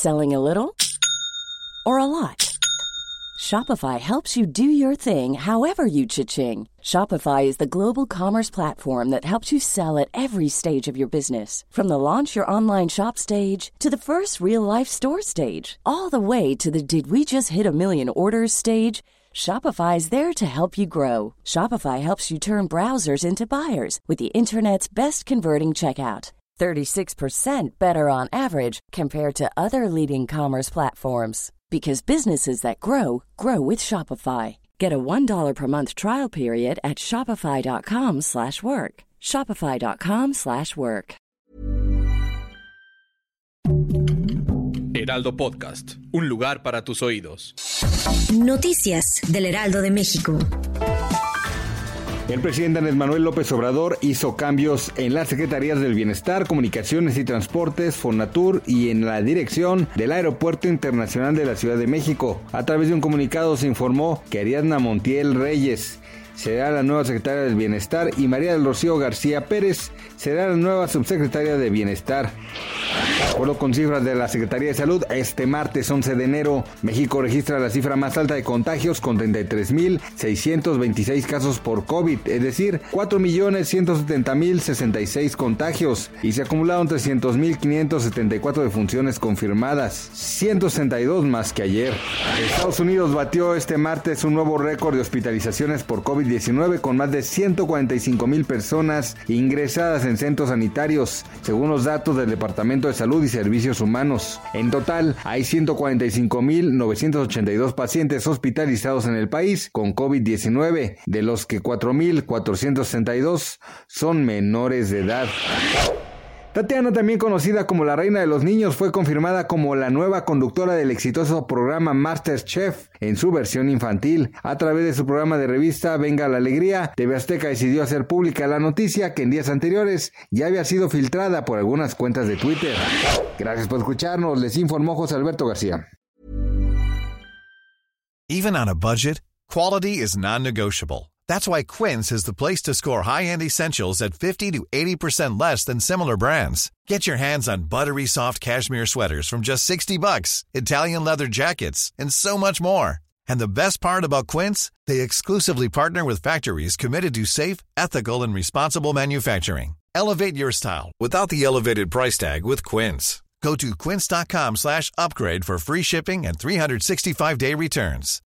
Selling a little or a lot? Shopify helps you do your thing however you cha-ching. Shopify is the global commerce platform that helps you sell at every stage of your business. From the launch your online shop stage to the first real-life store stage, all the way to the did we just hit a million orders stage. Shopify is there to help you grow. Shopify helps you turn browsers into buyers with the internet's best converting checkout. 36% better on average compared to other leading commerce platforms. Because businesses that grow, grow with Shopify. Get a $1 per month trial period at shopify.com/work. Shopify.com/work. Heraldo Podcast, un lugar para tus oídos. Noticias del Heraldo de México. El presidente Andrés Manuel López Obrador hizo cambios en las Secretarías del Bienestar, Comunicaciones y Transportes, Fonatur y en la dirección del Aeropuerto Internacional de la Ciudad de México. A través de un comunicado se informó que Ariadna Montiel Reyes será la nueva secretaria del Bienestar y María del Rocío García Pérez será la nueva subsecretaria de Bienestar. De acuerdo con cifras de la Secretaría de Salud, este martes 11 de enero, México registra la cifra más alta de contagios con 33,626 casos por COVID, es decir, 4,170,066 contagios, y se acumularon 300,574 defunciones confirmadas, 162 más que ayer. Estados Unidos batió este martes un nuevo récord de hospitalizaciones por COVID-19 con más de 145,000 personas ingresadas en centros sanitarios, según los datos del Departamento de Salud y Servicios Humanos. En total, hay 145,982 pacientes hospitalizados en el país con COVID-19, de los que 4,462 son menores de edad. Tatiana, también conocida como la Reina de los Niños, fue confirmada como la nueva conductora del exitoso programa MasterChef en su versión infantil. A través de su programa de revista Venga la Alegría, TV Azteca decidió hacer pública la noticia que en días anteriores ya había sido filtrada por algunas cuentas de Twitter. Gracias por escucharnos, les informó José Alberto García. Even on a budget, quality is non-negotiable. That's why Quince is the place to score high-end essentials at 50 to 80% less than similar brands. Get your hands on buttery soft cashmere sweaters from just $60, Italian leather jackets, and so much more. And the best part about Quince, they exclusively partner with factories committed to safe, ethical, and responsible manufacturing. Elevate your style without the elevated price tag with Quince. Go to quince.com/upgrade for free shipping and 365-day returns.